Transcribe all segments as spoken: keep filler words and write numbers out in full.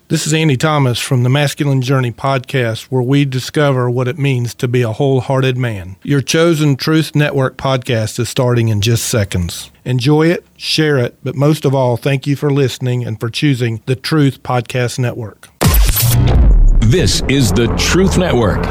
This is Andy Thomas from the Masculine Journey podcast, where we discover what it means to be a wholehearted man. Your chosen Truth Network podcast is starting in just seconds. Enjoy it, share it, but most of all, thank you for listening and for choosing the Truth Podcast Network. This is the Truth Network.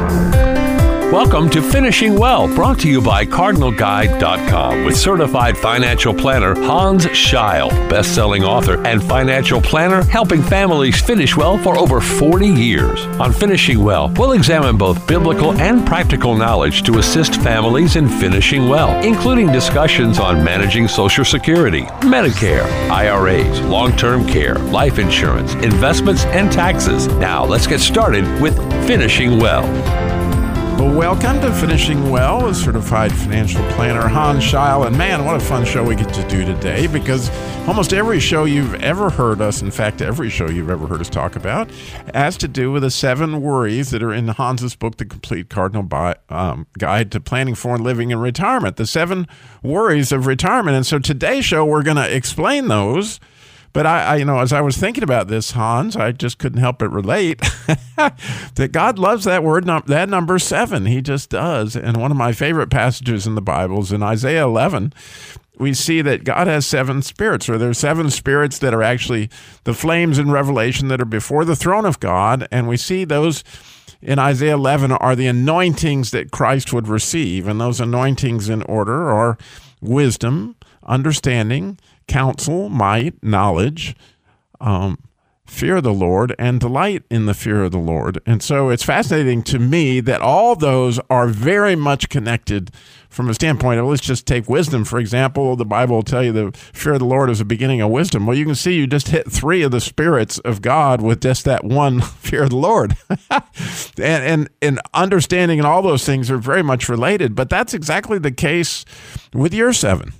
Welcome to Finishing Well, brought to you by Cardinal Guide dot com with certified financial planner Hans Scheil, best-selling author and financial planner helping families finish well for over forty years. On Finishing Well, we'll examine both biblical and practical knowledge to assist families in finishing well, including discussions on managing Social Security, Medicare, I R As, long-term care, life insurance, investments, and taxes. Now, let's get started with Finishing Well. Well, welcome to Finishing Well with certified financial planner Hans Scheil. And man, what a fun show we get to do today, because almost every show you've ever heard us, in fact, every show you've ever heard us talk about, has to do with the seven worries that are in Hans's book, The Complete Cardinal Bi- um, Guide to Planning for and Living in Retirement, the seven worries of retirement. And so today's show, we're going to explain those. But I, I, you know, as I was thinking about this, Hans, I just couldn't help but relate that God loves that word, that number seven. He just does. And one of my favorite passages in the Bible is in Isaiah eleven. We see that God has seven spirits, or there are seven spirits that are actually the flames in Revelation that are before the throne of God. And we see those in Isaiah eleven are the anointings that Christ would receive. And those anointings in order are wisdom, understanding, counsel, might, knowledge, um, fear of the Lord, and delight in the fear of the Lord. And so it's fascinating to me that all those are very much connected from a standpoint of, let's just take wisdom, for example. The Bible will tell you the fear of the Lord is the beginning of wisdom. Well, you can see you just hit three of the spirits of God with just that one fear of the Lord. and, and, and understanding and all those things are very much related, but that's exactly the case with your seven.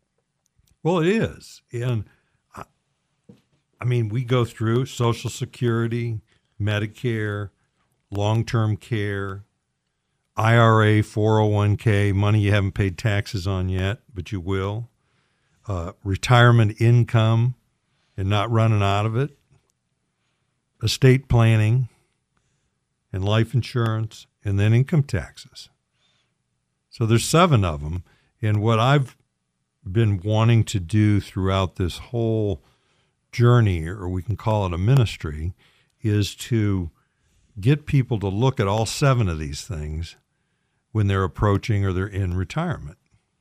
Well, it is. And I, I mean, we go through Social Security, Medicare, long-term care, I R A, four oh one k, money you haven't paid taxes on yet, but you will, uh, retirement income and not running out of it, estate planning and life insurance, and then income taxes. So there's seven of them. And what I've been wanting to do throughout this whole journey, or we can call it a ministry, is to get people to look at all seven of these things when they're approaching or they're in retirement.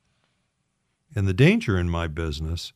And the danger in my business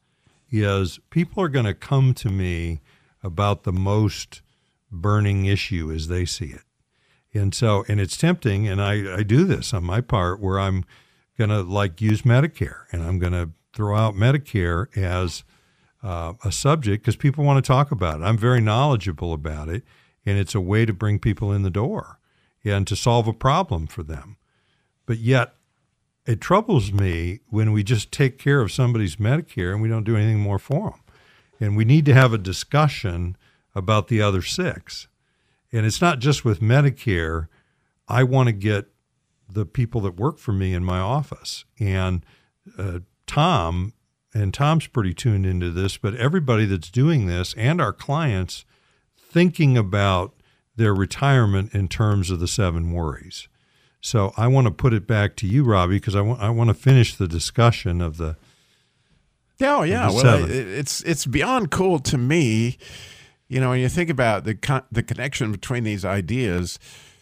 is people are going to come to me about the most burning issue as they see it. And so, and it's tempting, and I, I do this on my part, where I'm going to like use Medicare, and I'm going to throw out Medicare as uh, a subject because people want to talk about it. I'm very knowledgeable about it, and it's a way to bring people in the door and to solve a problem for them. But yet, it troubles me when we just take care of somebody's Medicare and we don't do anything more for them. And we need to have a discussion about the other six. And it's not just with Medicare. I want to get the people that work for me in my office. And uh, Tom, and Tom's pretty tuned into this, but everybody that's doing this and our clients thinking about their retirement in terms of the seven worries. So I want to put it back to you, Robbie, because I want I want to finish the discussion of the Yeah, oh, yeah. the well, seven. it's it's beyond cool to me. You know, when you think about the con- the connection between these ideas,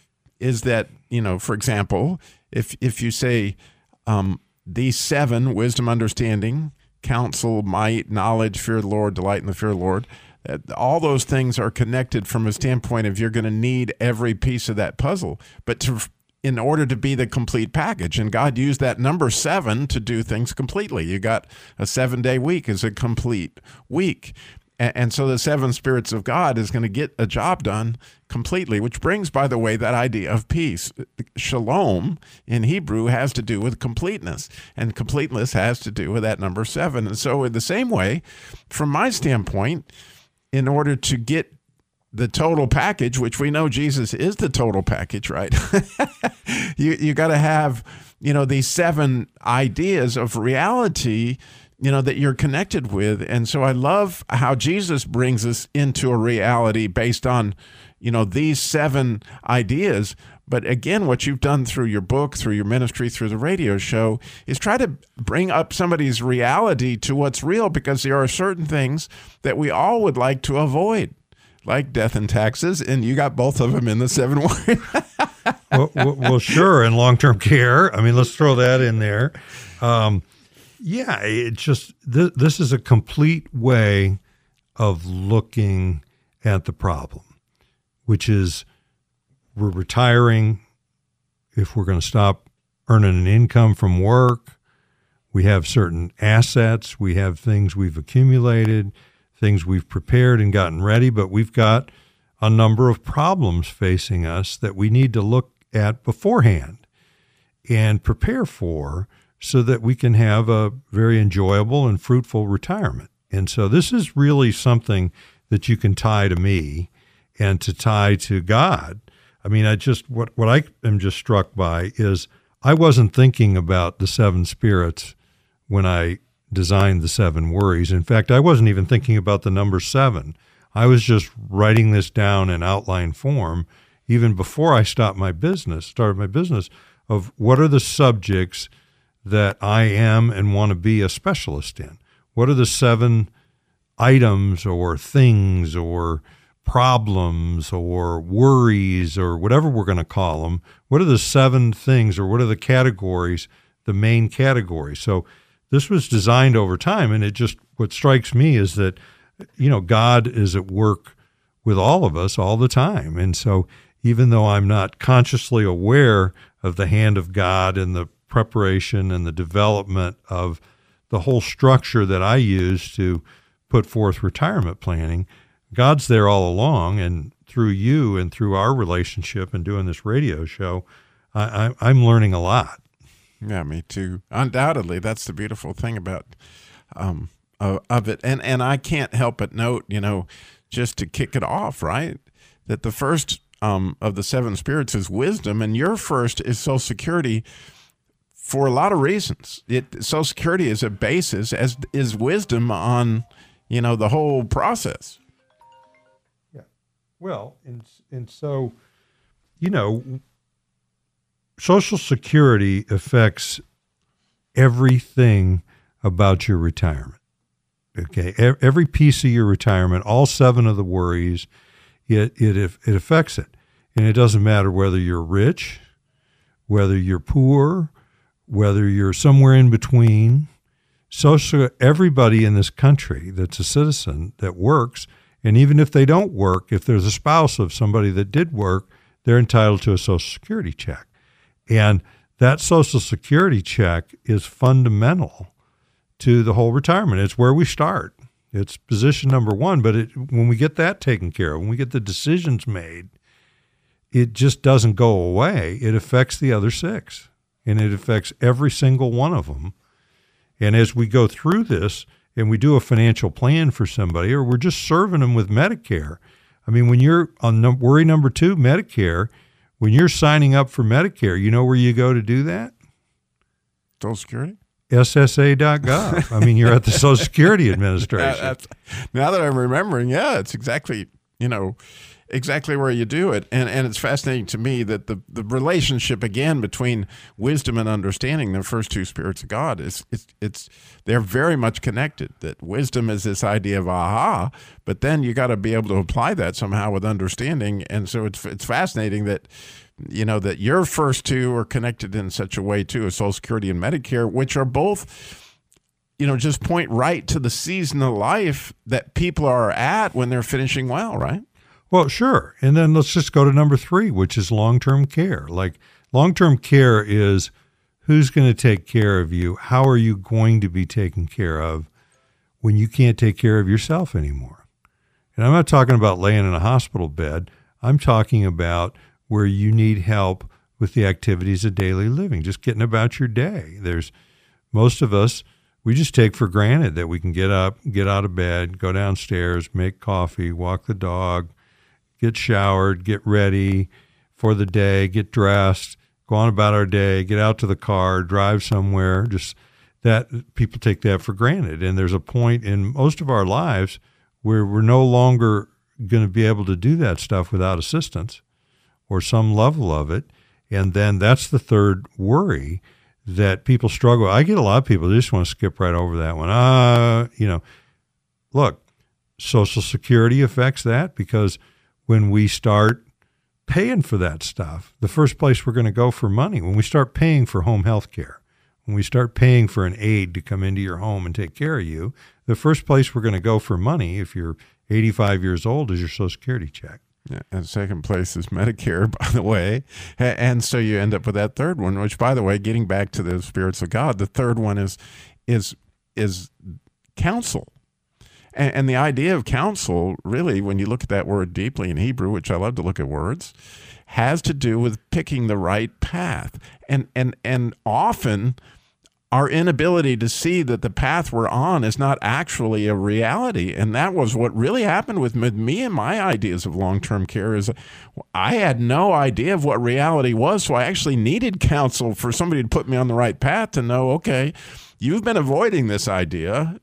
is that, you know, for example, if if you say um, these seven, wisdom, understanding, counsel, might, knowledge, fear of the Lord, delight in the fear of the Lord, that all those things are connected from a standpoint of you're going to need every piece of that puzzle, but to in order to be the complete package. And God used that number seven to do things completely. You got a seven-day week as a complete week. And so the seven spirits of God is going to get a job done completely, which brings, by the way, that idea of peace. Shalom in Hebrew has to do with completeness, and completeness has to do with that number seven. And so in the same way, from my standpoint, in order to get the total package, which we know Jesus is the total package, right? you you got to have, you know, these seven ideas of reality you know, that you're connected with. And so I love how Jesus brings us into a reality based on, you know, these seven ideas. But again, what you've done through your book, through your ministry, through the radio show, is try to bring up somebody's reality to what's real, because there are certain things that we all would like to avoid, like death and taxes. And you got both of them in the seven words. well, well, well, sure. And long-term care. I mean, let's throw that in there. Um, yeah, it's just, th- this is a complete way of looking at the problem, which is we're retiring. If we're going to stop earning an income from work, we have certain assets, we have things we've accumulated, things we've prepared and gotten ready, but we've got a number of problems facing us that we need to look at beforehand and prepare for, so that we can have a very enjoyable and fruitful retirement. And so this is really something that you can tie to me and to tie to God. I mean, I just, what, what I am just struck by is I wasn't thinking about the seven spirits when I designed the seven worries. In fact, I wasn't even thinking about the number seven. I was just writing this down in outline form even before I stopped my business, started my business, of what are the subjects that I am and want to be a specialist in. What are the seven items or things or problems or worries or whatever we're going to call them? What are the seven things, or what are the categories, the main categories? So this was designed over time, and it just, what strikes me is that, you know, God is at work with all of us all the time. And so even though I'm not consciously aware of the hand of God and the preparation and the development of the whole structure that I use to put forth retirement planning, God's there all along. And through you and through our relationship and doing this radio show, I, I, I'm learning a lot. Yeah, me too. Undoubtedly, that's the beautiful thing about um, uh, of it. And and I can't help but note, you know, just to kick it off, right, that the first um, of the seven spirits is wisdom, and your first is Social Security. For a lot of reasons, it Social Security is a basis, as is wisdom, on, you know, the whole process. Yeah, well, and and so, you know, Social Security affects everything about your retirement. Okay, every piece of your retirement, all seven of the worries, it it it affects it, and it doesn't matter whether you're rich, whether you're poor, whether you're somewhere in between. Social, everybody in this country that's a citizen that works, and even if they don't work, if there's a spouse of somebody that did work, they're entitled to a Social Security check. And that Social Security check is fundamental to the whole retirement. It's where we start. It's position number one. But it, when we get that taken care of, when we get the decisions made, it just doesn't go away. It affects the other six. And it affects every single one of them. And as we go through this and we do a financial plan for somebody, or we're just serving them with Medicare. I mean, when you're on num- worry number two, Medicare, when you're signing up for Medicare, you know where you go to do that? Social Security? S S A dot gov. I mean, you're at the Social Security Administration. That's, now that I'm remembering, yeah, it's exactly, you know, exactly where you do it. And and it's fascinating to me that the, the relationship, again, between wisdom and understanding, the first two spirits of God, is it's it's they're very much connected. That wisdom is this idea of aha, but then you got to be able to apply that somehow with understanding. And so it's it's fascinating that, you know, that your first two are connected in such a way too, as Social Security and Medicare, which are both, you know, just point right to the season of life that people are at when they're finishing well, right? Well, sure. And then let's just go to number three, which is long-term care. Like, long-term care is who's going to take care of you? How are you going to be taken care of when you can't take care of yourself anymore? And I'm not talking about laying in a hospital bed. I'm talking about where you need help with the activities of daily living, just getting about your day. There's most of us, we just take for granted that we can get up, get out of bed, go downstairs, make coffee, walk the dog, get showered, get ready for the day, get dressed, go on about our day, get out to the car, drive somewhere. Just that people take that for granted. And there's a point in most of our lives where we're no longer going to be able to do that stuff without assistance or some level of it. And then that's the third worry that people struggle. I get a lot of people that just want to skip right over that one. Uh, you know, look, Social Security affects that, because when we start paying for that stuff, the first place we're going to go for money, when we start paying for home health care, when we start paying for an aide to come into your home and take care of you, the first place we're going to go for money, if you're eighty-five years old, is your Social Security check. Yeah, and second place is Medicare, by the way. And so you end up with that third one, which, by the way, getting back to the spirits of God, the third one is is is counsel. And, and the idea of counsel, really, when you look at that word deeply in Hebrew, which I love to look at words, has to do with picking the right path. And and and often our inability to see that the path we're on is not actually a reality. And that was what really happened with me and my ideas of long-term care. Is I had no idea of what reality was, so I actually needed counsel for somebody to put me on the right path to know, okay, you've been avoiding this idea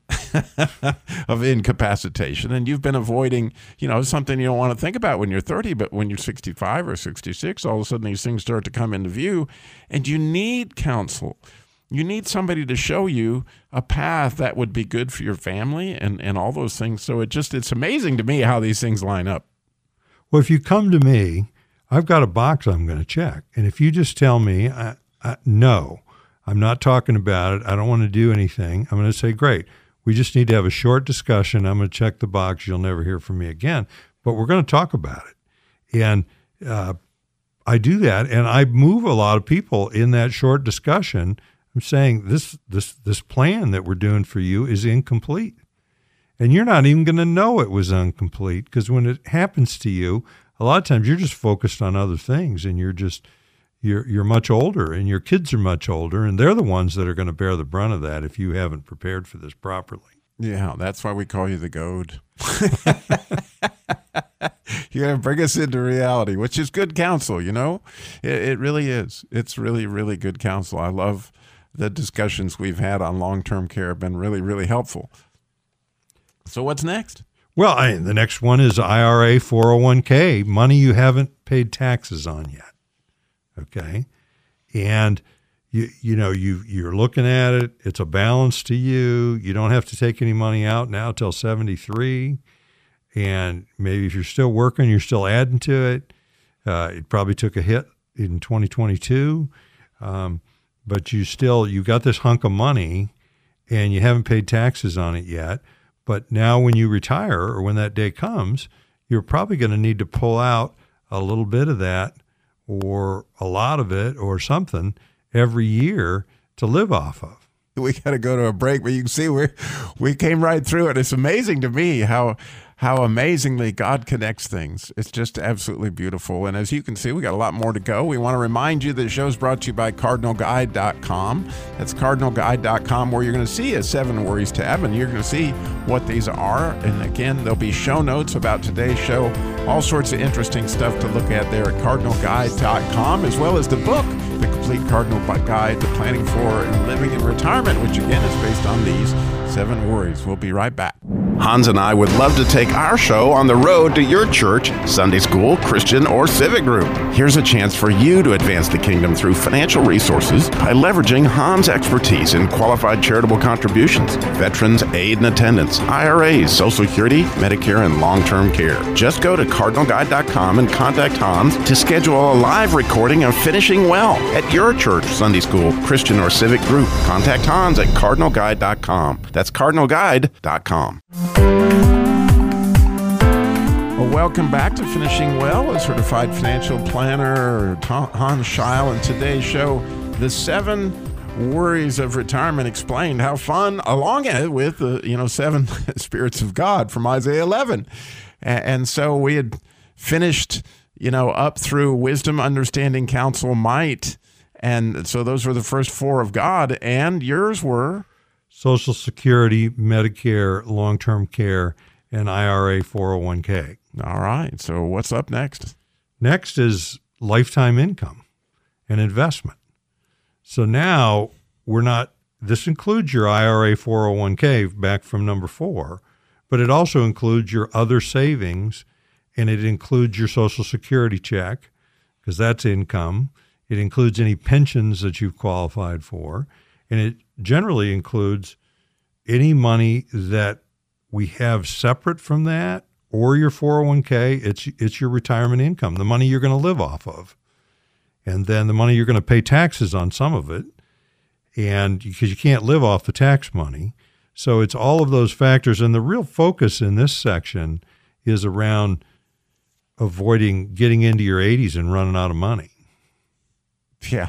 of incapacitation, and you've been avoiding, you know, something you don't want to think about when you're thirty, but when you're sixty-five or sixty-six, all of a sudden these things start to come into view, and you need counsel. You need somebody to show you a path that would be good for your family and, and all those things. So it just, it's amazing to me how these things line up. Well, if you come to me, I've got a box I'm going to check. And if you just tell me, I, I, no, I'm not talking about it, I don't want to do anything, I'm going to say, great, we just need to have a short discussion. I'm going to check the box. You'll never hear from me again. But we're going to talk about it. And uh, I do that, and I move a lot of people in that short discussion. I'm saying this this this plan that we're doing for you is incomplete. And you're not even going to know it was incomplete, because when it happens to you, a lot of times you're just focused on other things, and you're just you're you're much older, and your kids are much older, and they're the ones that are going to bear the brunt of that if you haven't prepared for this properly. Yeah, that's why we call you the goad. You're going to bring us into reality, which is good counsel, you know? It, it really is. It's really, really good counsel. I love the discussions we've had on long-term care have been really, really helpful. So what's next? Well, I, the next one is I R A, four oh one k, money you haven't paid taxes on yet. Okay? And you you know, you you're looking at it, it's a balance to you. You don't have to take any money out now till seventy-three. And maybe if you're still working, you're still adding to it. Uh, it probably took a hit in twenty twenty-two. Um, but you still, you got this hunk of money and you haven't paid taxes on it yet. But now when you retire, or when that day comes, you're probably going to need to pull out a little bit of that, or a lot of it, or something every year to live off of. We got to go to a break, but you can see we we came right through it. It's amazing to me how how amazingly God connects things. It's just absolutely beautiful. And as you can see, we got a lot more to go. We want to remind you that the show is brought to you by Cardinal Guide dot com. That's Cardinal Guide dot com, where you're going to see a Seven Worries tab, and you're going to see what these are. And again, there'll be show notes about today's show, all sorts of interesting stuff to look at there at Cardinal Guide dot com, as well as the book, The Complete Cardinal Guide to Planning for and Living in Retirement, which again is based on these seven worries. We'll be right back. Hans and I would love to take our show on the road to your church, Sunday school, Christian, or civic group. Here's a chance for you to advance the kingdom through financial resources by leveraging Hans' expertise in qualified charitable contributions, veterans aid and attendance, I R As, Social Security, Medicare, and long-term care. Just go to Cardinal Guide dot com and contact Hans to schedule a live recording of Finishing Well at your church, Sunday school, Christian, or civic group. Contact Hans at Cardinal Guide dot com. That's Cardinal Guide dot com. Well, welcome back to Finishing Well, a certified financial planner, Hans Scheil, and today's show, The Seven Worries of Retirement Explained. How fun, along with the, you know, seven spirits of God from Isaiah eleven. And so we had finished, you know, up through wisdom, understanding, counsel, might. And so those were the first four of God, and yours were? Social Security, Medicare, long-term care, and I R A, four oh one k. All right. So what's up next? Next is lifetime income and investment. So now we're not this includes your I R A four oh one k back from number four, but it also includes your other savings, and it includes your Social Security check, because that's income. It includes any pensions that you've qualified for, and it generally includes any money that we have separate from that or your four oh one k. It's it's your retirement income, the money you're going to live off of, and then the money you're going to pay taxes on some of it, and because you can't live off the tax money. So it's all of those factors, and the real focus in this section is around avoiding getting into your eighties and running out of money. Yeah.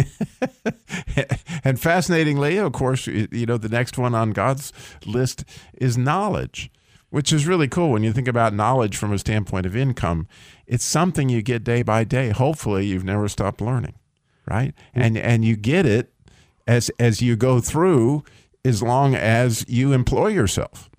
And fascinatingly, of course, you know, the next one on God's list is knowledge, which is really cool. When you think about knowledge from a standpoint of income, it's something you get day by day. Hopefully you've never stopped learning, right? Mm-hmm. And and you get it as as you go through, as long as you employ yourself.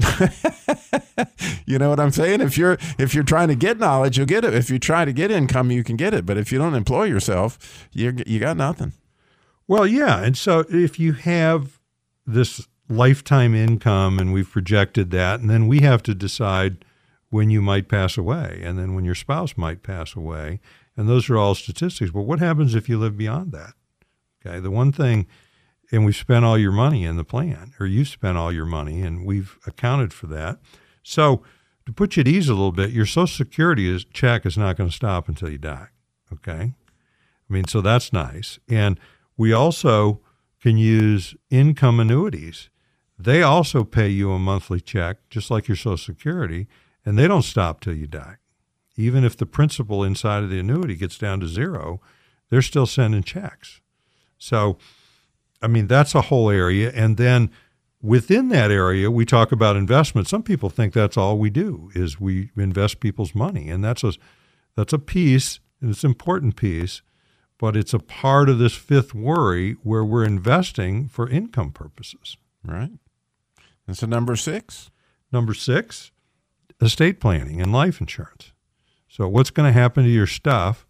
You know what I'm saying? If you're if you're trying to get knowledge, you'll get it. If you try to get income, you can get it. But if you don't employ yourself, you you got nothing. Well, yeah. And so if you have this lifetime income, and we've projected that, and then we have to decide when you might pass away, and then when your spouse might pass away, and those are all statistics. But what happens if you live beyond that? Okay, the one thing, and we've spent all your money in the plan, or you've spent all your money, and we've accounted for that. So to put you at ease a little bit, your Social Security is, check is not going to stop until you die, okay? I mean, so that's nice. And we also can use income annuities. They also pay you a monthly check, just like your Social Security, and they don't stop till you die. Even if the principal inside of the annuity gets down to zero, they're still sending checks. So, I mean, that's a whole area. And then within that area, we talk about investment. Some people think that's all we do is we invest people's money. And that's a, that's a piece, and it's an important piece, but it's a part of this fifth worry where we're investing for income purposes. Right. And so number six? Number six, estate planning and life insurance. So what's going to happen to your stuff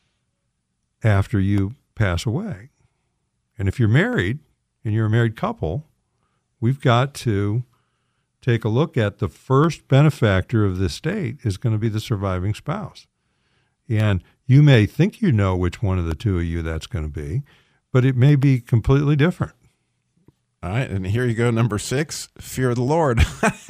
after you pass away? And if you're married and you're a married couple, we've got to take a look at the first benefactor of the estate is going to be the surviving spouse. And you may think you know which one of the two of you that's going to be, but it may be completely different. All right, and here you go, number six, fear of the Lord.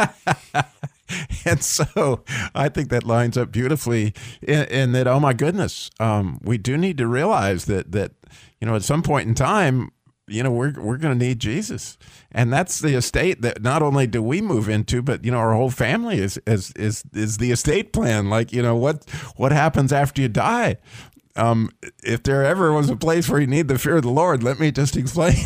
And so I think that lines up beautifully in, in that, oh my goodness, um, we do need to realize that, that, you know, at some point in time, you know, we're we're going to need Jesus. And that's the estate that not only do we move into, but, you know, our whole family is is is, is the estate plan. Like, you know, what what happens after you die? Um, if there ever was a place where you need the fear of the Lord, let me just explain.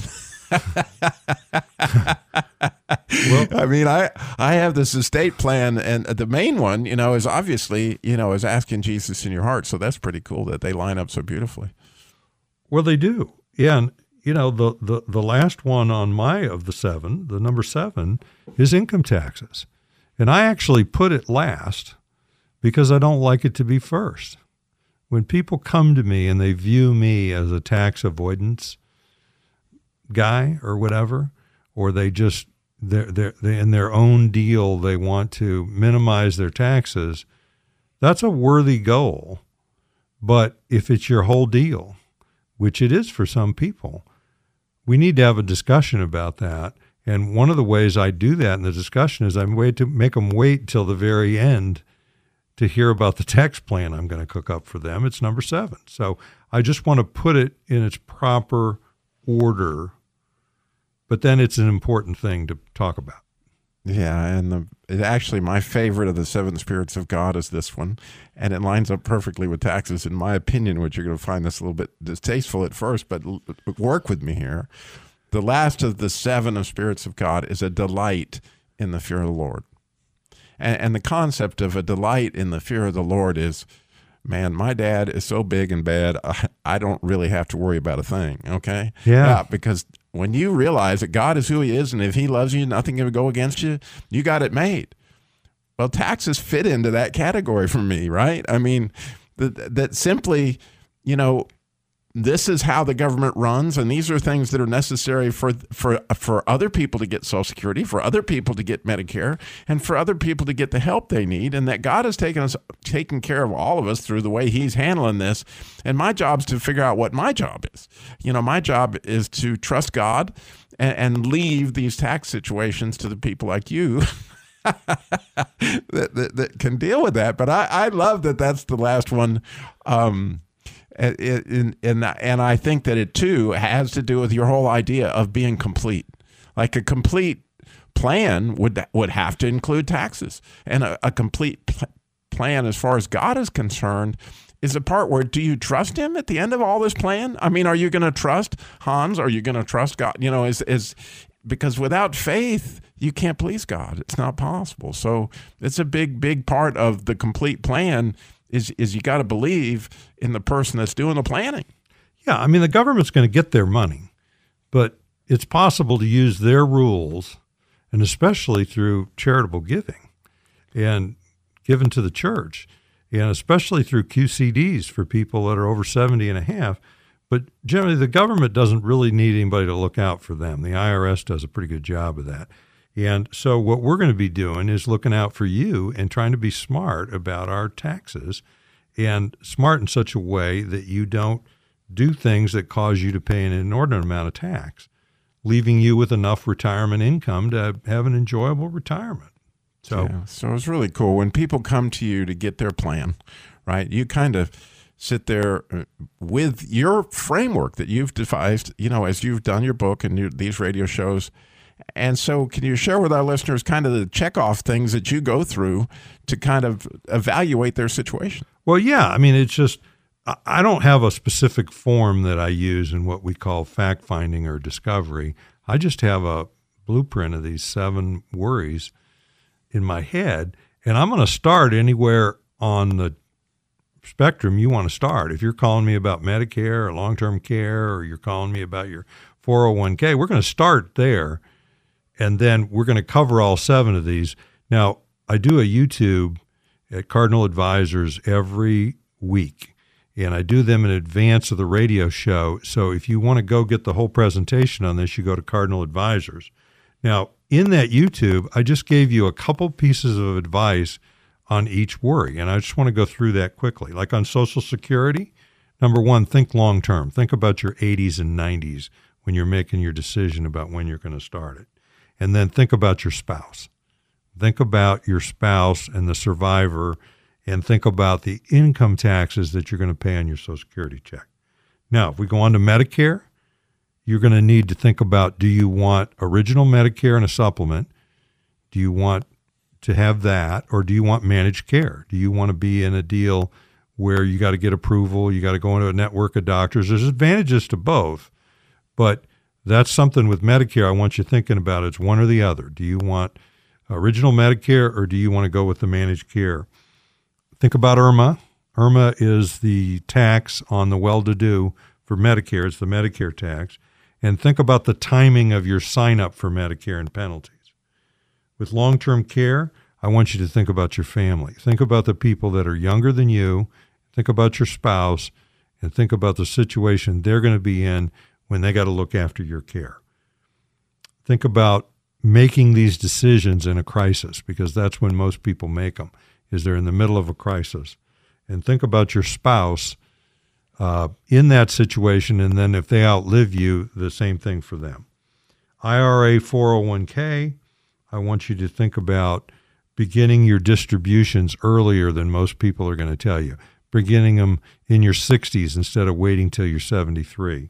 Well, I mean, I, I have this estate plan, and the main one, you know, is obviously, you know, is asking Jesus in your heart. So that's pretty cool that they line up so beautifully. Well, they do. Yeah. And, you know, the, the, the last one on my of the seven, the number seven, is income taxes. And I actually put it last because I don't like it to be first. When people come to me and they view me as a tax avoidance guy or whatever, or they just, they're, they're, they in their own deal, they want to minimize their taxes, that's a worthy goal. But if it's your whole deal, which it is for some people, we need to have a discussion about that. And one of the ways I do that in the discussion is I wait to make them wait till the very end to hear about the tax plan I'm going to cook up for them. It's number seven. So I just want to put it in its proper order, but then it's an important thing to talk about. Yeah, and the, it actually, my favorite of the seven spirits of God is this one, and it lines up perfectly with taxes, in my opinion, which you're going to find this a little bit distasteful at first, but l- work with me here. The last of the seven of spirits of God is a delight in the fear of the Lord. And, and the concept of a delight in the fear of the Lord is, man, my dad is so big and bad, I, I don't really have to worry about a thing, okay? Yeah. yeah. Because when you realize that God is who he is, and if he loves you, nothing can go against you, you got it made. Well, taxes fit into that category for me, right? I mean, that, that simply, you know, this is how the government runs, and these are things that are necessary for for for other people to get Social Security, for other people to get Medicare, and for other people to get the help they need, and that God has taken us taken care of all of us through the way He's handling this. And my job is to figure out what my job is. You know, my job is to trust God and, and leave these tax situations to the people like you that, that that can deal with that. But I, I love that that's the last one. Um, And, and, and I think that it, too, has to do with your whole idea of being complete. Like a complete plan would would have to include taxes. And a, a complete pl- plan, as far as God is concerned, is the part where, do you trust Him at the end of all this plan? I mean, are you going to trust Hans? Are you going to trust God? You know, is is because without faith, you can't please God. It's not possible. So it's a big, big part of the complete plan is is you got to believe in the person that's doing the planning. Yeah, I mean, the government's going to get their money, but it's possible to use their rules, and especially through charitable giving and given to the church, and especially through Q C Ds for people that are over seventy and a half. But generally, the government doesn't really need anybody to look out for them. The I R S does a pretty good job of that. And so what we're going to be doing is looking out for you and trying to be smart about our taxes, and smart in such a way that you don't do things that cause you to pay an inordinate amount of tax, leaving you with enough retirement income to have an enjoyable retirement. So, yeah, so it's really cool when people come to you to get their plan, right? You kind of sit there with your framework that you've devised, you know, as you've done your book and your, these radio shows. And so can you share with our listeners kind of the check-off things that you go through to kind of evaluate their situation? Well, yeah. I mean, it's just, I don't have a specific form that I use in what we call fact-finding or discovery. I just have a blueprint of these seven worries in my head, and I'm going to start anywhere on the spectrum you want to start. If you're calling me about Medicare or long-term care, or you're calling me about your four oh one k, we're going to start there. And then we're going to cover all seven of these. Now, I do a YouTube at Cardinal Advisors every week, and I do them in advance of the radio show. So if you want to go get the whole presentation on this, you go to Cardinal Advisors. Now, in that YouTube, I just gave you a couple pieces of advice on each worry, and I just want to go through that quickly. Like on Social Security, number one, think long-term. Think about your eighties and nineties when you're making your decision about when you're going to start it. And then think about your spouse. Think about your spouse and the survivor, and think about the income taxes that you're going to pay on your Social Security check. Now, if we go on to Medicare, you're going to need to think about, do you want original Medicare and a supplement? Do you want to have that, or do you want managed care? Do you want to be in a deal where you got to get approval, you got to go into a network of doctors? There's advantages to both, but that's something with Medicare I want you thinking about. It's one or the other. Do you want original Medicare, or do you want to go with the managed care? Think about I R M A. I R M A is the tax on the well-to-do for Medicare. It's the Medicare tax. And think about the timing of your sign-up for Medicare and penalties. With long-term care, I want you to think about your family. Think about the people that are younger than you. Think about your spouse, and think about the situation they're going to be in when they got to look after your care. Think about making these decisions in a crisis, because that's when most people make them, is they're in the middle of a crisis. And think about your spouse uh, in that situation, and then if they outlive you, the same thing for them. I R A, four oh one k, I want you to think about beginning your distributions earlier than most people are going to tell you, beginning them in your sixties instead of waiting till you're seventy-three.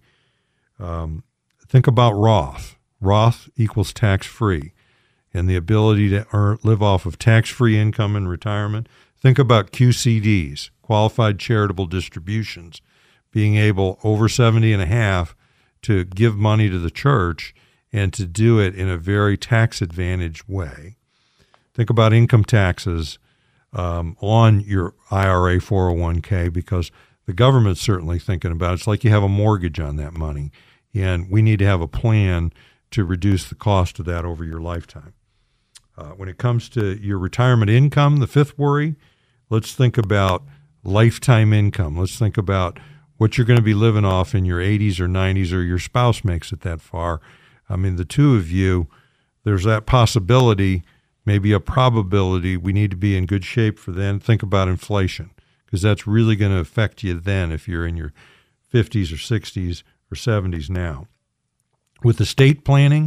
Um, think about Roth. Roth equals tax-free, and the ability to earn, live off of tax-free income in retirement. Think about Q C Ds, qualified charitable distributions, being able over seventy and a half to give money to the church and to do it in a very tax-advantaged way. Think about income taxes um, on your I R A, four oh one k, because the government's certainly thinking about it. It's like you have a mortgage on that money, and we need to have a plan to reduce the cost of that over your lifetime. Uh, when it comes to your retirement income, the fifth worry, let's think about lifetime income. Let's think about what you're going to be living off in your eighties or nineties, or your spouse makes it that far. I mean, the two of you, there's that possibility, maybe a probability. We need to be in good shape for then. Think about inflation, because that's really going to affect you then if you're in your fifties or sixties or seventies now. With estate planning,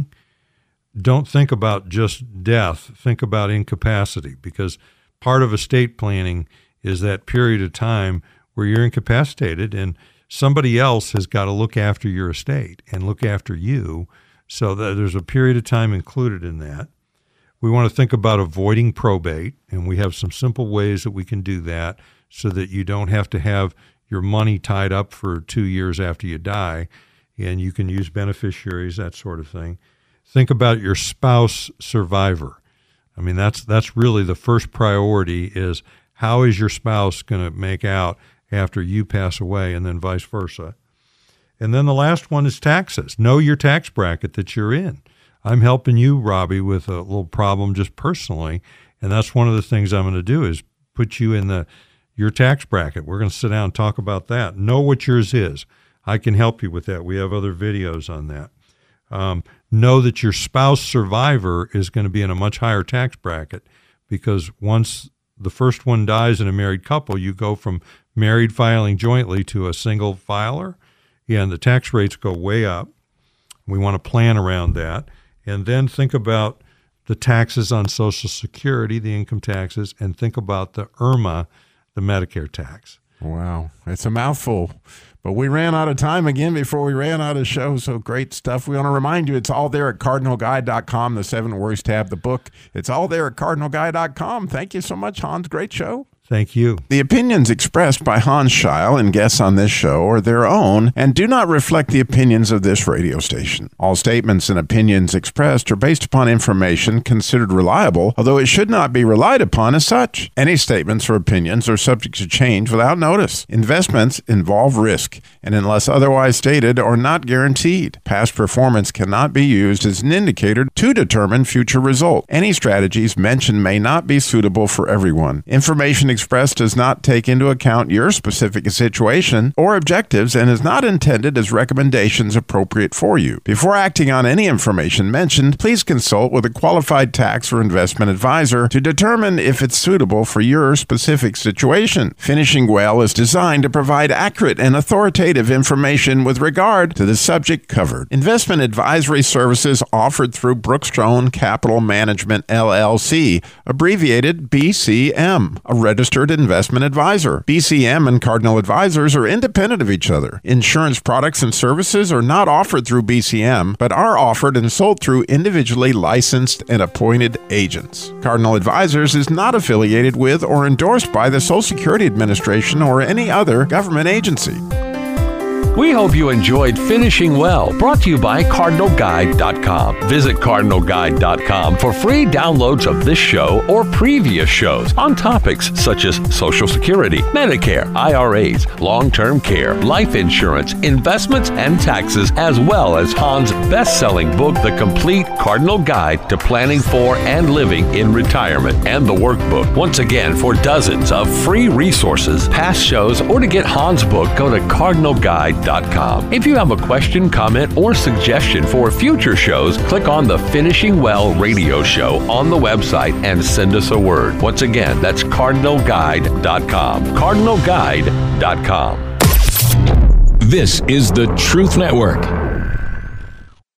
don't think about just death. Think about incapacity, because part of estate planning is that period of time where you're incapacitated and somebody else has got to look after your estate and look after you. So that there's a period of time included in that. We want to think about avoiding probate, and we have some simple ways that we can do that so that you don't have to have your money tied up for two years after you die, and you can use beneficiaries, that sort of thing. Think about your spouse survivor. I mean, that's that's really the first priority, is how is your spouse going to make out after you pass away, and then vice versa. And then the last one is taxes. Know your tax bracket that you're in. I'm helping you, Robbie, with a little problem just personally, and that's one of the things I'm going to do is put you in the your tax bracket. We're going to sit down and talk about that. Know what yours is. I can help you with that. We have other videos on that. Um, know that your spouse survivor is going to be in a much higher tax bracket, because once the first one dies in a married couple, you go from married filing jointly to a single filer, and the tax rates go way up. We want to plan around that. And then think about the taxes on Social Security, the income taxes, and think about the I R M A, the Medicare tax. Wow. It's a mouthful. But we ran out of time again before we ran out of show, so great stuff. We want to remind you, it's all there at Cardinal Guide dot com, the Seven Worries tab, the book. It's all there at Cardinal Guide dot com. Thank you so much, Hans. Great show. Thank you. The opinions expressed by Hans Scheil and guests on this show are their own and do not reflect the opinions of this radio station. All statements and opinions expressed are based upon information considered reliable, although it should not be relied upon as such. Any statements or opinions are subject to change without notice. Investments involve risk, and unless otherwise stated, are not guaranteed. Past performance cannot be used as an indicator to determine future results. Any strategies mentioned may not be suitable for everyone. Information expressed does not take into account your specific situation or objectives and is not intended as recommendations appropriate for you. Before acting on any information mentioned, please consult with a qualified tax or investment advisor to determine if it's suitable for your specific situation. Finishing Well is designed to provide accurate and authoritative information with regard to the subject covered. Investment advisory services offered through Brookstone Capital Management, L L C, abbreviated B C M, a registered investment advisor. B C M and Cardinal Advisors are independent of each other. Insurance products and services are not offered through B C M, but are offered and sold through individually licensed and appointed agents. Cardinal Advisors is not affiliated with or endorsed by the Social Security Administration or any other government agency. We hope you enjoyed Finishing Well, brought to you by Cardinal Guide dot com. Visit Cardinal Guide dot com for free downloads of this show or previous shows on topics such as Social Security, Medicare, I R As, long-term care, life insurance, investments, and taxes, as well as Hans' best-selling book, The Complete Cardinal Guide to Planning for and Living in Retirement, and the workbook. Once again, for dozens of free resources, past shows, or to get Hans' book, go to Cardinal Guide dot com. If you have a question, comment, or suggestion for future shows, click on the Finishing Well radio show on the website and send us a word. Once again, that's Cardinal Guide dot com. Cardinal Guide dot com. This is the Truth Network.